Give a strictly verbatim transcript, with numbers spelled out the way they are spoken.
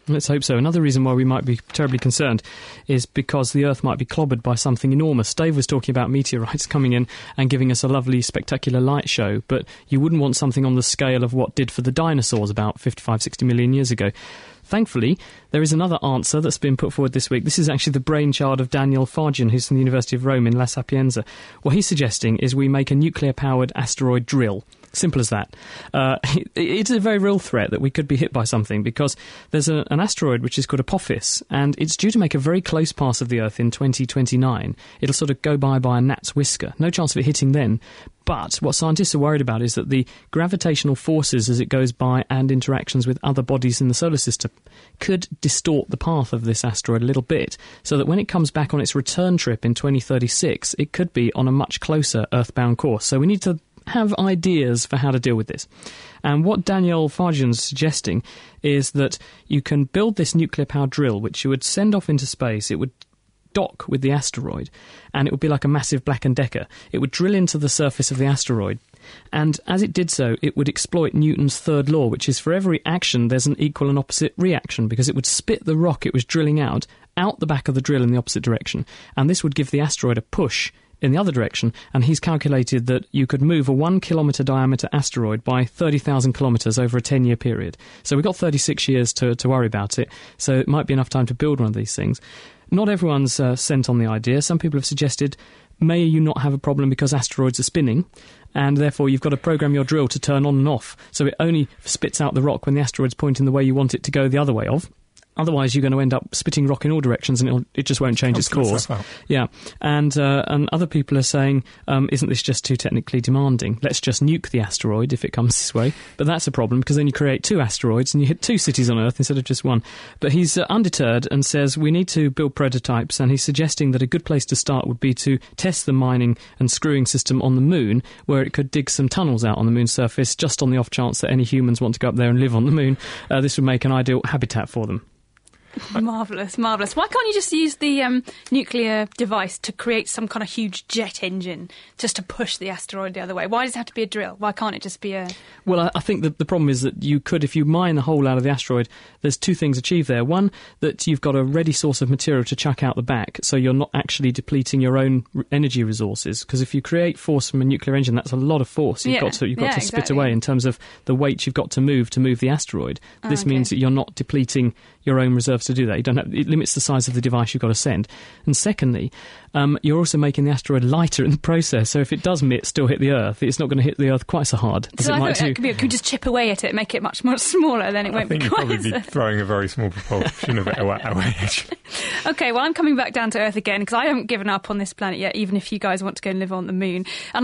Let's hope so. Another reason why we might be terribly concerned is because the Earth might be clobbered by something enormous. Dave was talking about meteorites coming in and giving us a lovely, spectacular light show, but you wouldn't want something on the scale of what did for the dinosaurs about fifty-five, sixty million years ago. Thankfully, there is another answer that's been put forward this week. This is actually the brainchild of Daniel Fargian, who's from the University of Rome in La Sapienza. What he's suggesting is we make a nuclear-powered asteroid drill. Simple as that. Uh, it, it's a very real threat that we could be hit by something, because there's a, an asteroid which is called Apophis, and it's due to make a very close pass of the Earth in twenty twenty-nine. It'll sort of go by by a gnat's whisker. No chance of it hitting then. But what scientists are worried about is that the gravitational forces as it goes by and interactions with other bodies in the solar system could distort the path of this asteroid a little bit, so that when it comes back on its return trip in twenty thirty-six, it could be on a much closer Earthbound course. So we need to have ideas for how to deal with this. And what Daniel Fargian's suggesting is that you can build this nuclear-powered drill, which you would send off into space. It would dock with the asteroid, and it would be like a massive Black and Decker. It would drill into the surface of the asteroid, and as it did so, it would exploit Newton's third law, which is for every action there's an equal and opposite reaction, because it would spit the rock it was drilling out, out the back of the drill in the opposite direction, and this would give the asteroid a push in the other direction, and he's calculated that you could move a one kilometre diameter asteroid by thirty thousand kilometres over a ten-year period. So we've got thirty-six years to, to worry about it, so it might be enough time to build one of these things. Not everyone's uh, sent on the idea. Some people have suggested, may you not have a problem because asteroids are spinning, and therefore you've got to program your drill to turn on and off, so it only spits out the rock when the asteroid's pointing the way you want it to go the other way of. Otherwise, you're going to end up spitting rock in all directions, and it'll, it just won't change its course. Yeah, and uh, and other people are saying, um, isn't this just too technically demanding? Let's just nuke the asteroid if it comes this way. But that's a problem, because then you create two asteroids and you hit two cities on Earth instead of just one. But he's uh, undeterred and says we need to build prototypes, and he's suggesting that a good place to start would be to test the mining and screwing system on the Moon, where it could dig some tunnels out on the Moon's surface, just on the off chance that any humans want to go up there and live on the Moon. Uh, this would make an ideal habitat for them. Marvellous, marvellous. Why can't you just use the um, nuclear device to create some kind of huge jet engine just to push the asteroid the other way? Why does it have to be a drill? Why can't it just be a... Well, I, I think that the problem is that you could, if you mine the hole out of the asteroid, there's two things achieved there. One, that you've got a ready source of material to chuck out the back, so you're not actually depleting your own r- energy resources. Because if you create force from a nuclear engine, that's a lot of force you've yeah. got to, you've got yeah, to spit exactly. away in terms of the weight you've got to move to move the asteroid. Oh, this okay. means that you're not depleting your own reserves to do that. You don't have, it limits the size of the device you've got to send. And secondly, um, you're also making the asteroid lighter in the process, so if it does mit, still hit the Earth, it's not going to hit the Earth quite so hard as so it I might thought do. it could, be, it could just chip away at it, make it much, much smaller, then it won't I think be you'd quite probably be as... throwing a very small proportion of it away, away actually. OK, well, I'm coming back down to Earth again, because I haven't given up on this planet yet, even if you guys want to go and live on the Moon. And